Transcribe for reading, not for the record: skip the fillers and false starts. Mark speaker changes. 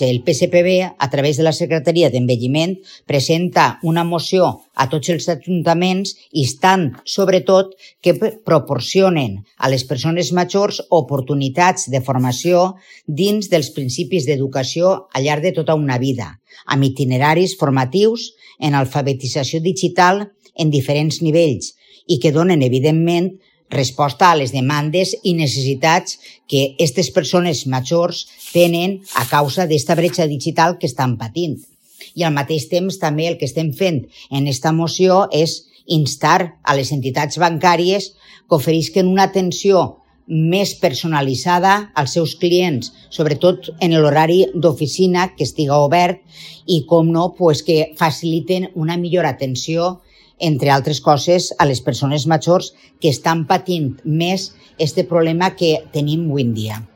Speaker 1: El PSPB, a través de la Secretaria d'Envelliment, presenta una moció a tots els ajuntaments instant, sobretot, que proporcionen a les persones majors oportunitats de formació dins dels principis d'educació al llarg de tota una vida, amb itineraris formatius en alfabetització digital en diferents nivells i que donen, evidentment, resposta a les demandes i necessitats que aquestes persones majors tenen a causa d'esta bretxa digital que estan patint. I al mateix temps també el que estem fent en aquesta moció és instar a les entitats bancàries que oferisquen una atenció més personalitzada als seus clients, sobretot en l'horari d'oficina que estiga obert i, com no, que faciliten una millor atenció, entre altres coses, a les persones majors que estan patint més este problema que tenim avui en dia.